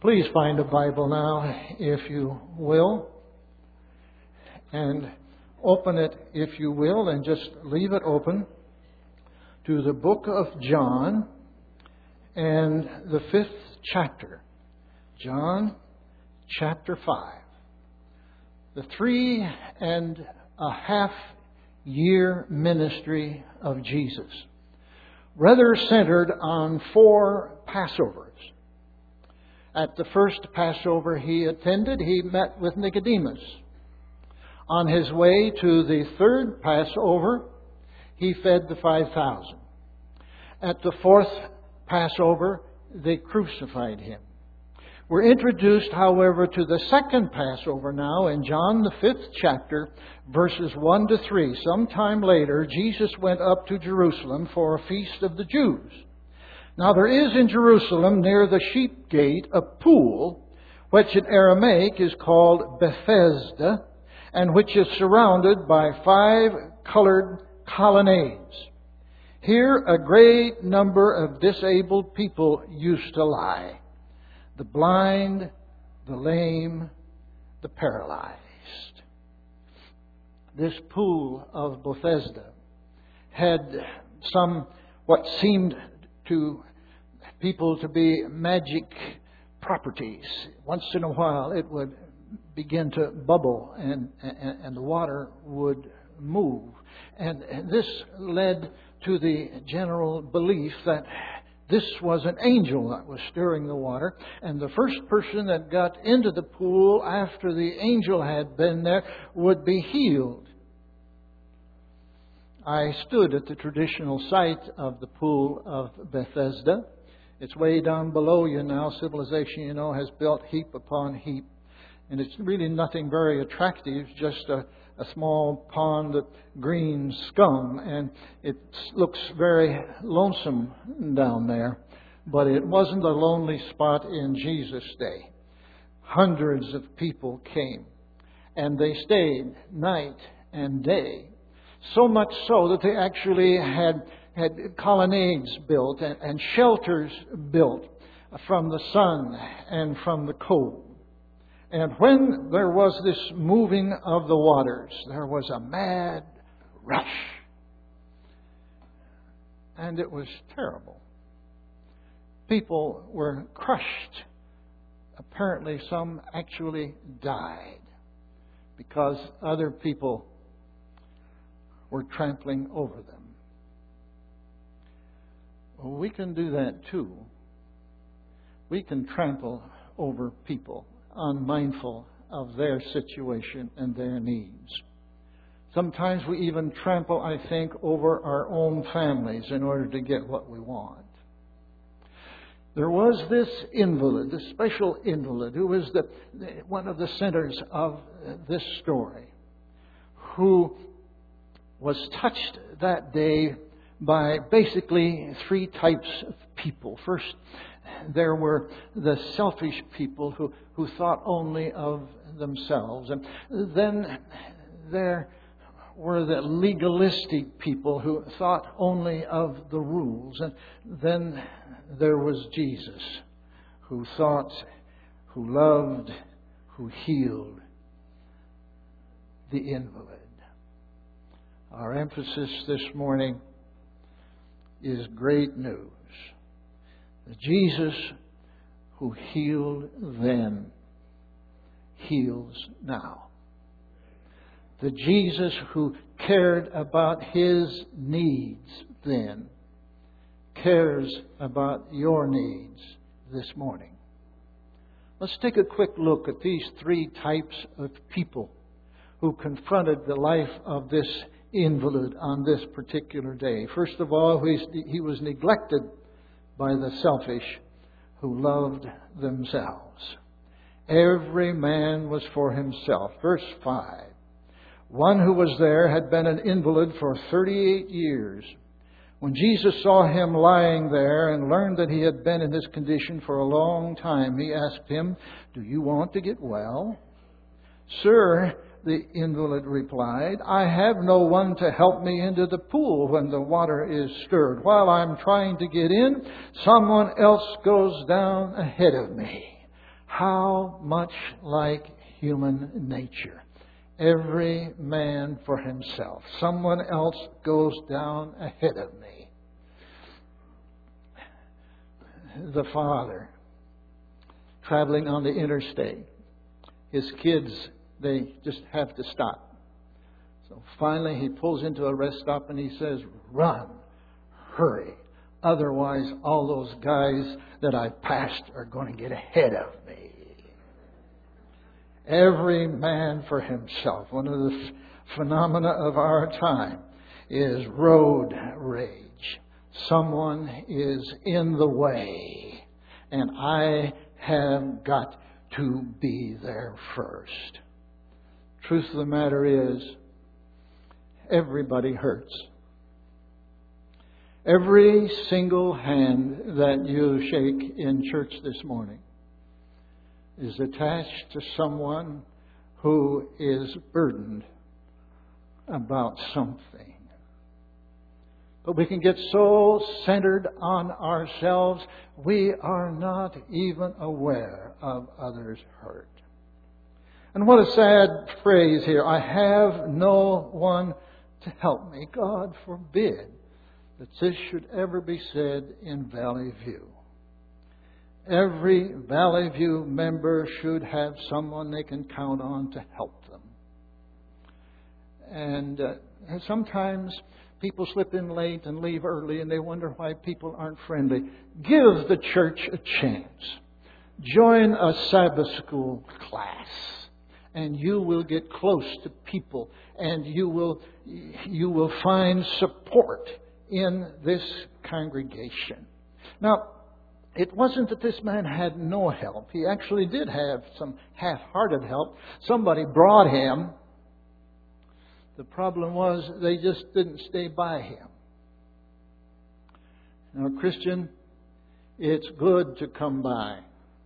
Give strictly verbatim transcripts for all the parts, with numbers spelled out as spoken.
Please find a Bible now, if you will, and open it, if you will, and just leave it open to the book of John and the fifth chapter. John chapter five. The three and a half year ministry of Jesus, rather centered on four Passovers. At the first Passover he attended, he met with Nicodemus. On his way to the third Passover, he fed the five thousand. At the fourth Passover, they crucified him. We're introduced, however, to the second Passover now in John the fifth chapter, verses one to three. Sometime later, Jesus went up to Jerusalem for a feast of the Jews. Now there is in Jerusalem, near the sheep gate, a pool, which in Aramaic is called Bethesda, and which is surrounded by five colored colonnades. Here a great number of disabled people used to lie. The blind, the lame, the paralyzed. This pool of Bethesda had some what seemed to people to be magic properties. Once in a while it would begin to bubble and, and, and the water would move. And, and this led to the general belief that this was an angel that was stirring the water. And the first person that got into the pool after the angel had been there would be healed. I stood at the traditional site of the pool of Bethesda. It's way down below you now. Civilization, you know, has built heap upon heap. And it's really nothing very attractive, just a, a small pond of green scum. And it looks very lonesome down there. But it wasn't a lonely spot in Jesus' day. Hundreds of people came. And they stayed night and day. So much so that they actually had, had colonnades built and, and shelters built from the sun and from the cold. And when there was this moving of the waters, there was a mad rush. And it was terrible. People were crushed. Apparently some actually died because other people were trampling over them. Well, we can do that too. We can trample over people, unmindful of their situation and their needs. Sometimes we even trample, I think, over our own families in order to get what we want. There was this invalid, this special invalid, who was the one of the centers of this story, who was touched that day by basically three types of people. First, there were the selfish people who, who thought only of themselves. And then there were the legalistic people who thought only of the rules. And then there was Jesus, who thought, who loved, who healed the invalid. Our emphasis this morning is great news. The Jesus who healed then heals now. The Jesus who cared about his needs then cares about your needs this morning. Let's take a quick look at these three types of people who confronted the life of this invalid on this particular day. First of all, he was neglected by the selfish who loved themselves. Every man was for himself. Verse five. One who was there had been an invalid for thirty-eight years. When Jesus saw him lying there and learned that he had been in this condition for a long time, he asked him, "Do you want to get well?" "Sir," the invalid replied, "I have no one to help me into the pool when the water is stirred. While I'm trying to get in, someone else goes down ahead of me." How much like human nature. Every man for himself. Someone else goes down ahead of me. The father traveling on the interstate. His kids, they just have to stop. So finally he pulls into a rest stop and he says, "Run, hurry. Otherwise all those guys that I passed are going to get ahead of me." Every man for himself. One of the phenomena of our time is road rage. Someone is in the way, and I have got to be there first. Truth of the matter is, everybody hurts. Every single hand that you shake in church this morning is attached to someone who is burdened about something. But we can get so centered on ourselves, we are not even aware of others' hurt. And what a sad phrase here. I have no one to help me. God forbid that this should ever be said in Valley View. Every Valley View member should have someone they can count on to help them. And uh, sometimes people slip in late and leave early and they wonder why people aren't friendly. Give the church a chance. Join a Sabbath school class and you will get close to people and you will, you will find support in this congregation. Now, it wasn't that this man had no help. He actually did have some half-hearted help. Somebody brought him. The problem was they just didn't stay by him. Now, Christian, it's good to come by.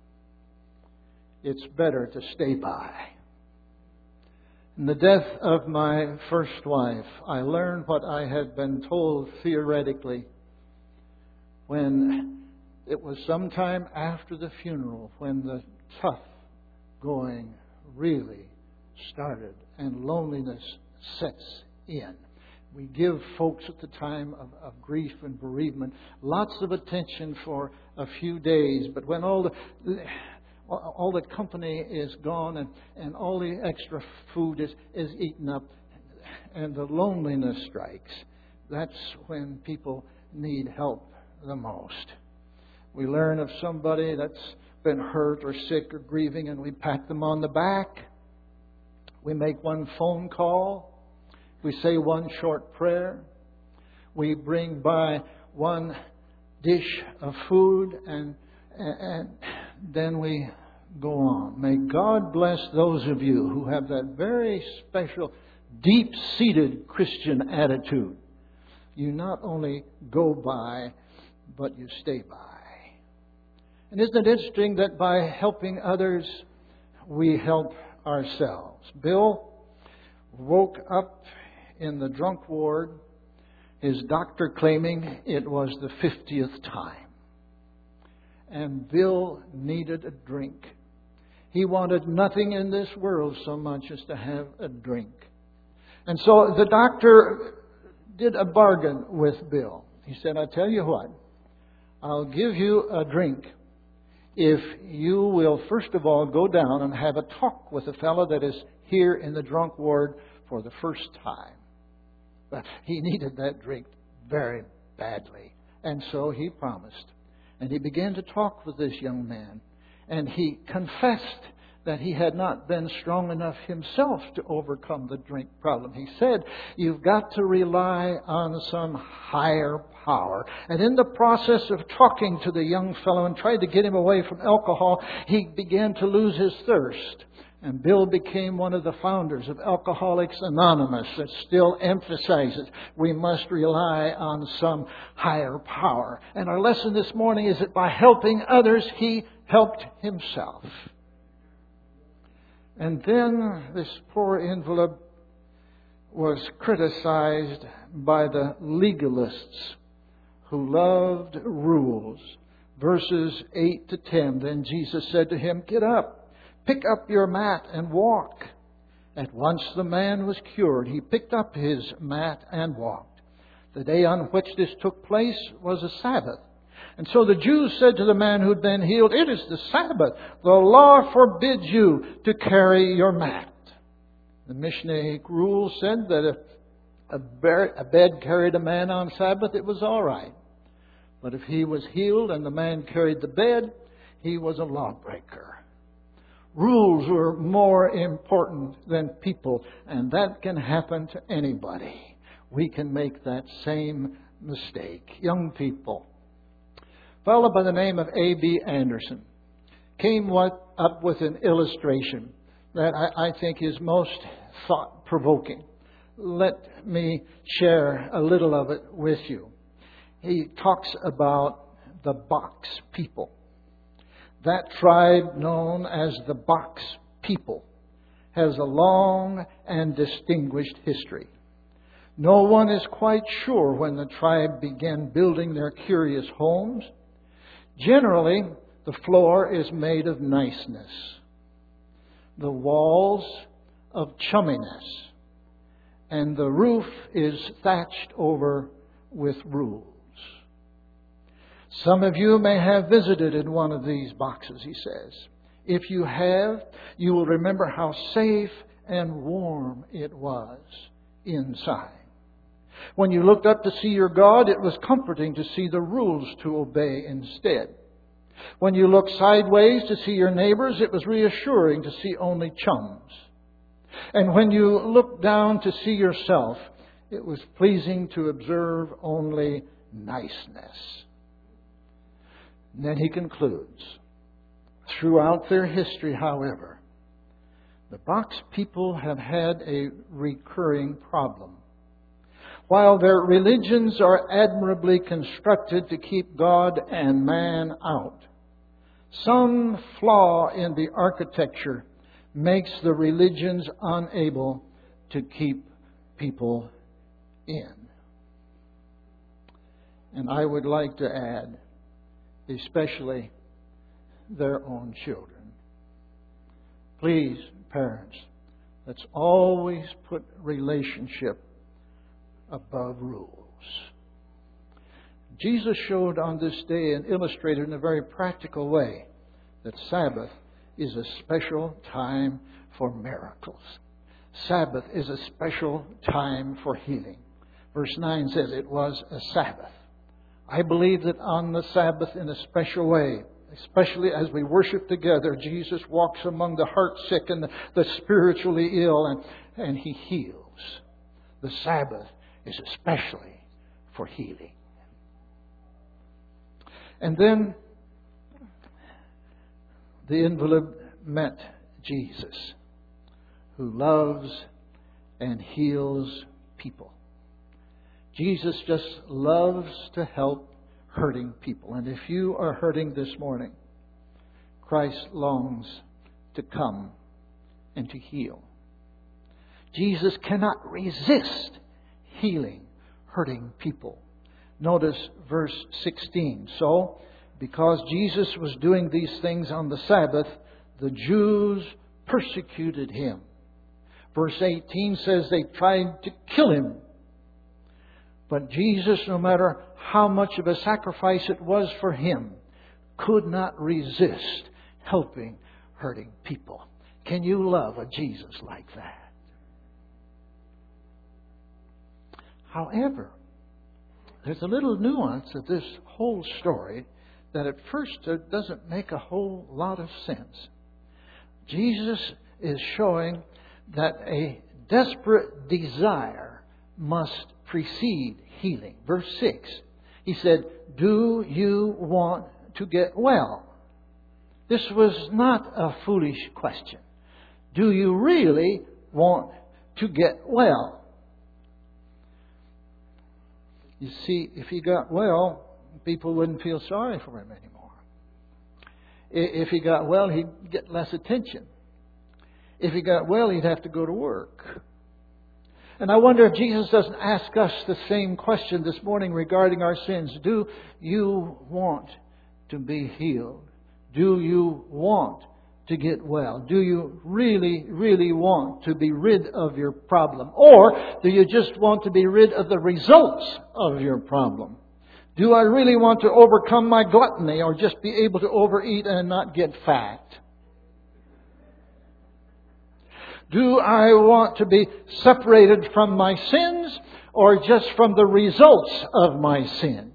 It's better to stay by. In the death of my first wife, I learned what I had been told theoretically when it was sometime after the funeral when the tough going really started and loneliness sets in. We give folks at the time of, of grief and bereavement lots of attention for a few days, but when all the all the company is gone and, and all the extra food is, is eaten up and the loneliness strikes, that's when people need help the most. We learn of somebody that's been hurt or sick or grieving and we pat them on the back. We make one phone call. We say one short prayer. We bring by one dish of food and, and then we go on. May God bless those of you who have that very special, deep-seated Christian attitude. You not only go by, but you stay by. And isn't it interesting that by helping others, we help ourselves? Bill woke up in the drunk ward, his doctor claiming it was the fiftieth time. And Bill needed a drink. He wanted nothing in this world so much as to have a drink. And so the doctor did a bargain with Bill. He said, I tell you what, I'll give you a drink if you will, first of all, go down and have a talk with a fellow that is here in the drunk ward for the first time. But he needed that drink very badly. And so he promised. And he began to talk with this young man. And he confessed that he had not been strong enough himself to overcome the drink problem. He said, you've got to rely on some higher power. And in the process of talking to the young fellow and tried to get him away from alcohol, he began to lose his thirst. And Bill became one of the founders of Alcoholics Anonymous that still emphasizes we must rely on some higher power. And our lesson this morning is that by helping others, he helped himself. And then this poor invalid was criticized by the legalists who loved rules verses eight to ten. Then Jesus said to him, "Get up, pick up your mat and walk." At once the man was cured. He picked up his mat and walked. The day on which this took place was a Sabbath. And so the Jews said to the man who had been healed, "It is the Sabbath. The law forbids you to carry your mat." The Mishnah rule said that if a bed carried a man on Sabbath, it was all right. But if he was healed and the man carried the bed, he was a lawbreaker. Rules were more important than people, and that can happen to anybody. We can make that same mistake. Young people. A fellow by the name of A B Anderson came up with an illustration that I think is most thought-provoking. Let me share a little of it with you. He talks about the Box people. That tribe known as the Box people has a long and distinguished history. No one is quite sure when the tribe began building their curious homes. Generally, the floor is made of niceness, the walls of chumminess, and the roof is thatched over with rules. Some of you may have visited in one of these boxes, he says. If you have, you will remember how safe and warm it was inside. When you looked up to see your God, it was comforting to see the rules to obey instead. When you looked sideways to see your neighbors, it was reassuring to see only chums. And when you looked down to see yourself, it was pleasing to observe only niceness. And then he concludes, throughout their history, however, the Box people have had a recurring problem. While their religions are admirably constructed to keep God and man out, some flaw in the architecture makes the religions unable to keep people in. And I would like to add, especially their own children. Please, parents, let's always put relationship above rules. Jesus showed on this day and illustrated in a very practical way that Sabbath is a special time for miracles. Sabbath is a special time for healing. Verse nine says it was a Sabbath. I believe that on the Sabbath in a special way, especially as we worship together, Jesus walks among the heart-sick and the, the spiritually ill, and, and He heals. The Sabbath is especially for healing. And then the invalid met Jesus, who loves and heals people. Jesus just loves to help hurting people. And if you are hurting this morning, Christ longs to come and to heal. Jesus cannot resist healing hurting people. Notice verse sixteen. So, because Jesus was doing these things on the Sabbath, the Jews persecuted Him. Verse eighteen says they tried to kill Him. But Jesus, no matter how much of a sacrifice it was for Him, could not resist helping hurting people. Can you love a Jesus like that? However, there's a little nuance of this whole story that at first doesn't make a whole lot of sense. Jesus is showing that a desperate desire must precede healing. Verse six, He said, "Do you want to get well?" This was not a foolish question. Do you really want to get well? You see, if he got well, people wouldn't feel sorry for him anymore. If he got well, he'd get less attention. If he got well, he'd have to go to work. And I wonder if Jesus doesn't ask us the same question this morning regarding our sins. Do you want to be healed? Do you want to get well? Do you really, really want to be rid of your problem? Or do you just want to be rid of the results of your problem? Do I really want to overcome my gluttony or just be able to overeat and not get fat? Do I want to be separated from my sins or just from the results of my sins?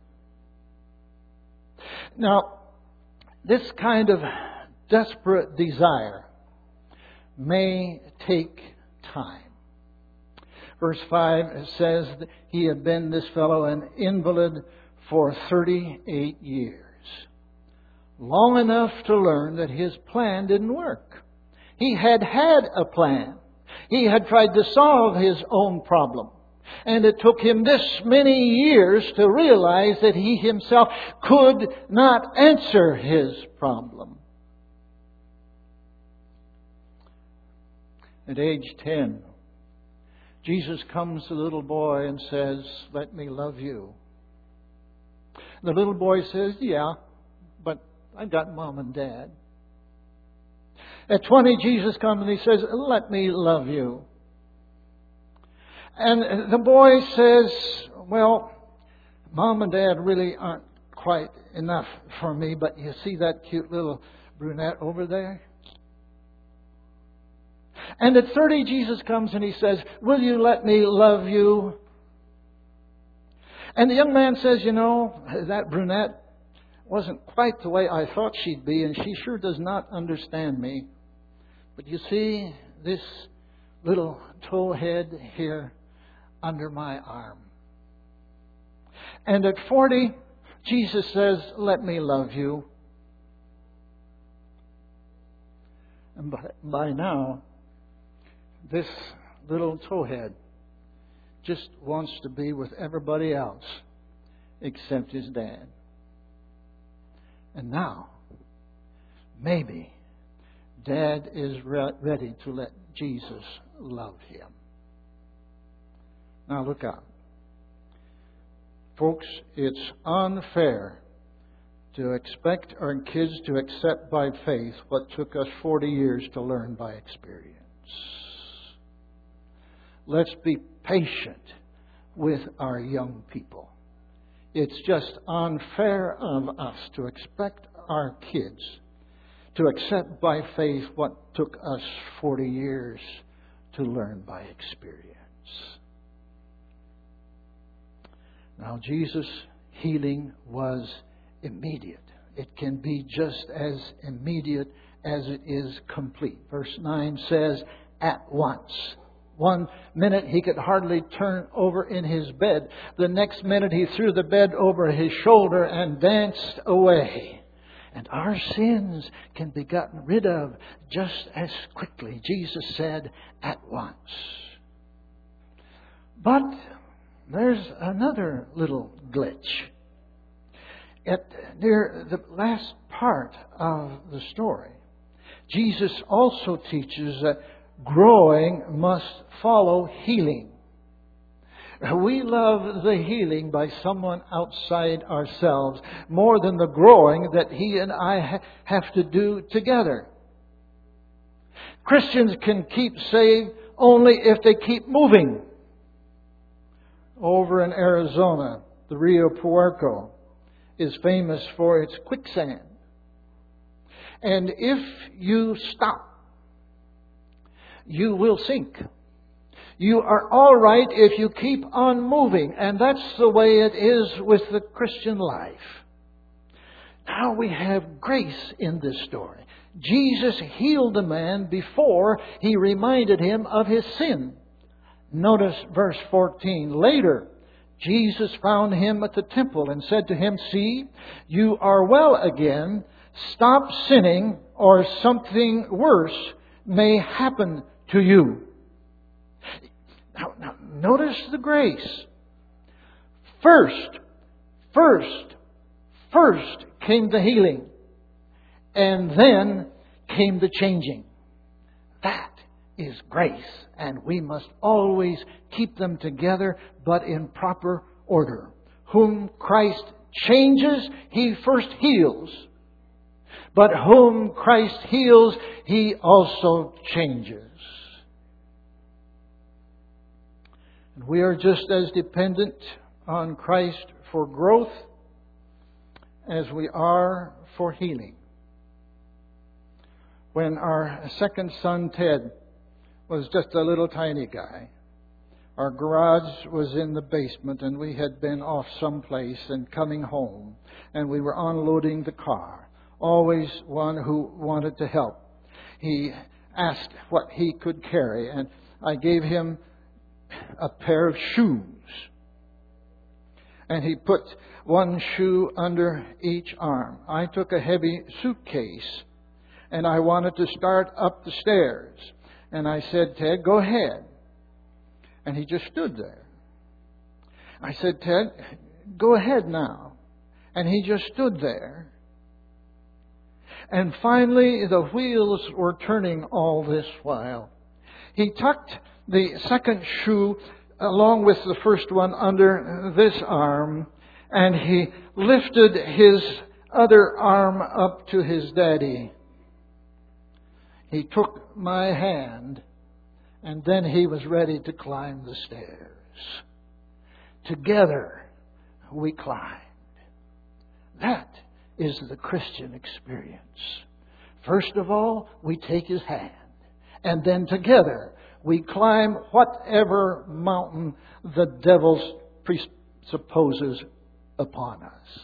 Now, this kind of desperate desire may take time. Verse five says that he had been, this fellow, an invalid for thirty-eight years. Long enough to learn that his plan didn't work. He had had a plan. He had tried to solve his own problem. And it took him this many years to realize that he himself could not answer his problem. At age ten, Jesus comes to the little boy and says, "Let me love you." The little boy says, "Yeah, but I've got mom and dad." At twenty, Jesus comes and he says, "Let me love you." And the boy says, "Well, mom and dad really aren't quite enough for me, but you see that cute little brunette over there?" And at thirty, Jesus comes and he says, "Will you let me love you?" And the young man says, "You know, that brunette wasn't quite the way I thought she'd be, and she sure does not understand me. But you see this little towhead here under my arm." And at forty, Jesus says, "Let me love you." And by, by now, this little towhead just wants to be with everybody else except his dad. And now, maybe, Dad is re- ready to let Jesus love him. Now look out. Folks, it's unfair to expect our kids to accept by faith what took us forty years to learn by experience. Let's be patient with our young people. It's just unfair of us to expect our kids to accept by faith what took us forty years to learn by experience. Now, Jesus' healing was immediate. It can be just as immediate as it is complete. Verse nine says, "At once." One minute he could hardly turn over in his bed. The next minute he threw the bed over his shoulder and danced away. And our sins can be gotten rid of just as quickly. Jesus said, "At once." But there's another little glitch. At near the last part of the story, Jesus also teaches that growing must follow healing. We love the healing by someone outside ourselves more than the growing that he and I ha- have to do together. Christians can keep saved only if they keep moving. Over in Arizona, the Rio Puerco is famous for its quicksand. And if you stop, you will sink. You are all right if you keep on moving. And that's the way it is with the Christian life. Now we have grace in this story. Jesus healed the man before he reminded him of his sin. Notice verse fourteen. Later, Jesus found him at the temple and said to him, "See, you are well again. Stop sinning, or something worse may happen to you." Now, now, notice the grace. First, first, first came the healing. And then came the changing. That is grace. And we must always keep them together, but in proper order. Whom Christ changes, He first heals. But whom Christ heals, He also changes. And we are just as dependent on Christ for growth as we are for healing. When our second son, Ted, was just a little tiny guy, our garage was in the basement and we had been off someplace and coming home and we were unloading the car. Always one who wanted to help. He asked what he could carry, and I gave him a pair of shoes. And he put one shoe under each arm. I took a heavy suitcase, and I wanted to start up the stairs. And I said, Ted, go ahead. And he just stood there. I said, Ted, go ahead now. And he just stood there. And finally, the wheels were turning all this while. He tucked the second shoe along with the first one under this arm, and he lifted his other arm up to his daddy. He took my hand, and then he was ready to climb the stairs. Together, we climbed. That is the Christian experience. First of all, we take His hand. And then together, we climb whatever mountain the devil presupposes upon us.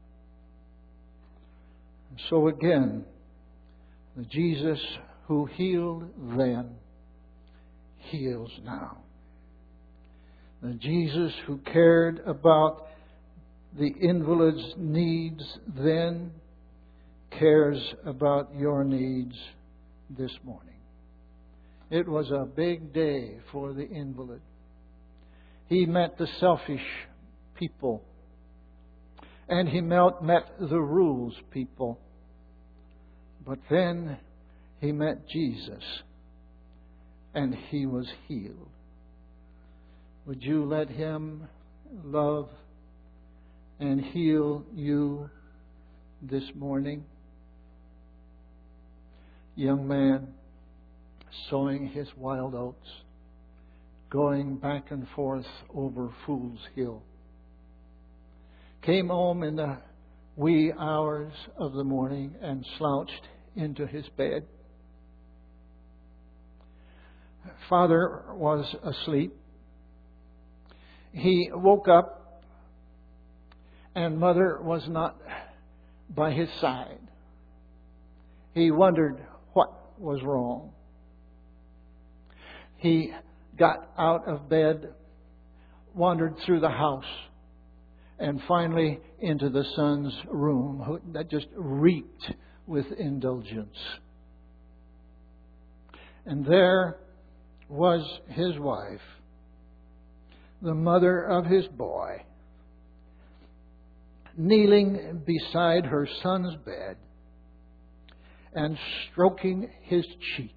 And so again, the Jesus who healed then heals now. The Jesus who cared about the invalid's needs then cares about your needs this morning. It was a big day for the invalid. He met the selfish people, and he met, met the rules people. But then he met Jesus, and he was healed. Would you let Him love and heal you this morning? Young man, sowing his wild oats, going back and forth over Fool's Hill. Came home in the wee hours of the morning and slouched into his bed. Father was asleep. He woke up, and Mother was not by his side. He wondered what was wrong. He got out of bed, wandered through the house, and finally into the son's room that just reeked with indulgence. And there was his wife, the mother of his boy, kneeling beside her son's bed and stroking his cheek.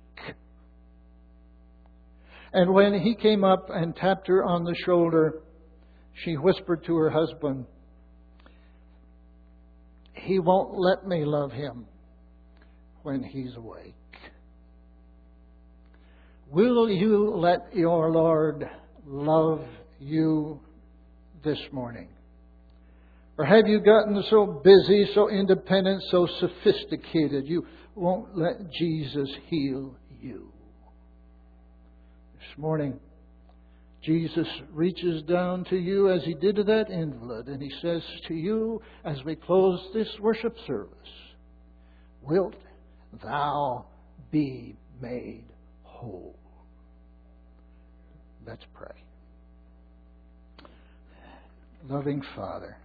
And when he came up and tapped her on the shoulder, she whispered to her husband, "He won't let me love him when he's awake." Will you let your Lord love you this morning? Or have you gotten so busy, so independent, so sophisticated, you won't let Jesus heal you? This morning, Jesus reaches down to you as He did to that invalid, and He says to you as we close this worship service, "Wilt thou be made whole?" Let's pray. Loving Father,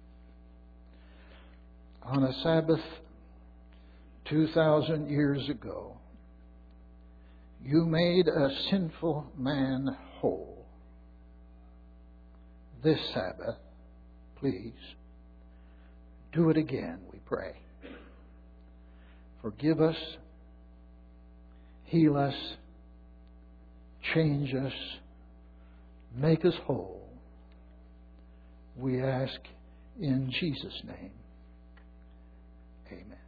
on a Sabbath two thousand years ago, You made a sinful man whole. This Sabbath, please, do it again, we pray. Forgive us, heal us, change us, make us whole. We ask In Jesus' name, amen.